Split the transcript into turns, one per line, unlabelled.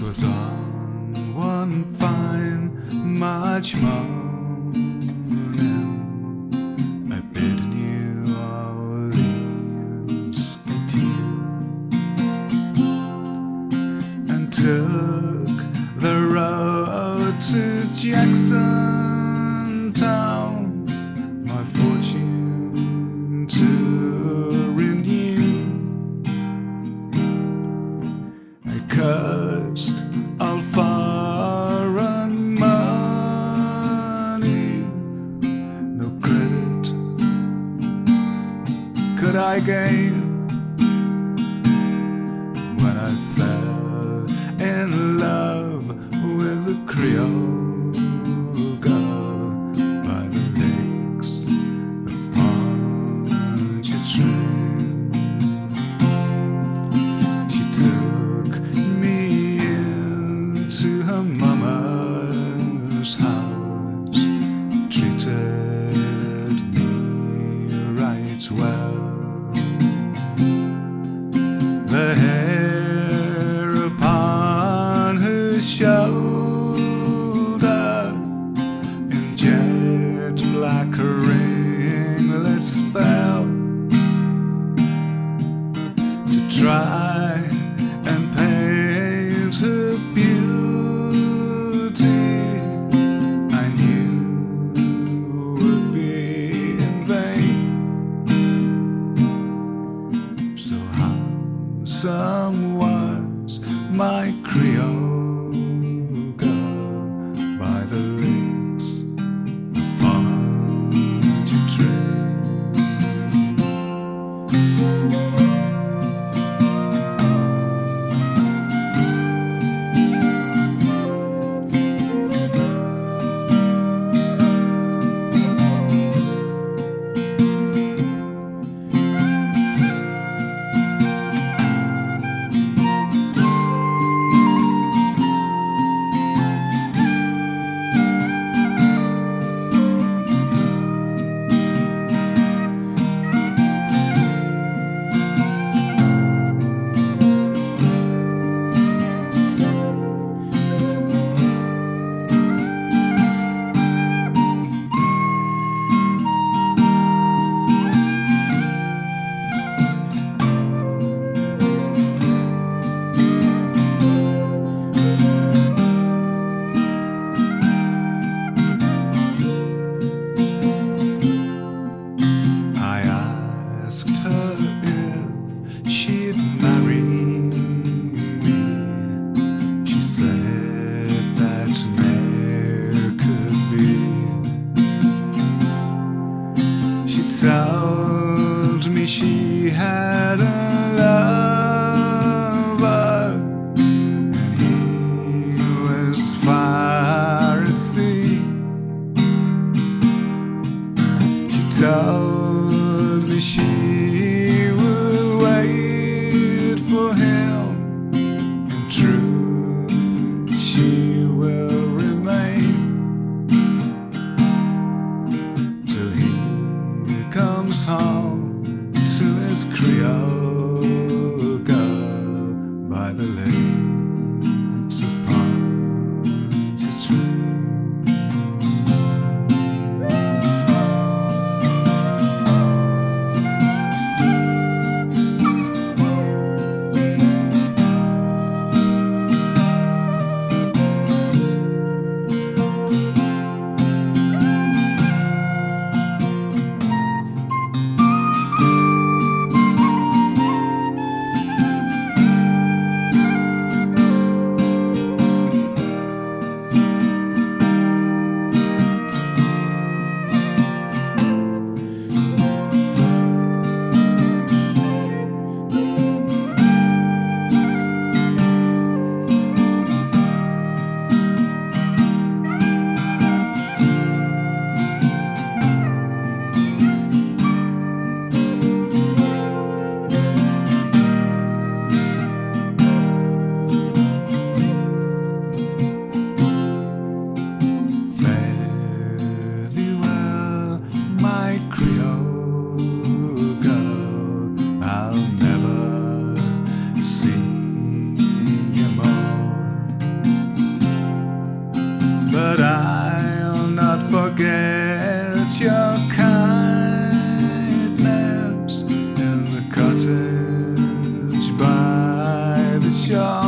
'Twas on one fine March morning I bid New Orleans adieu and took the road to Jacksontown, my fortune to renew. I cursed all foreign money, no credit could I gain when I fell in love with a Creole girl by the lakes of Pontchartrain. She took me into her mama's house, treated me right well. The hair upon her shoulder in jet black ringlets fell. To try and paint her beauty I knew would be in vain. So handsome was my Creole girl by the lakes of Pontchartrain. Asked her if she'd marry me. She said that ne'er could be. She told me she had a lover and he was far at sea. She told me she will wait for him, and true she will remain till he comes home to his Creole girl by the lakes of Pontchartrain. forget your kindness in the cottage by the shore.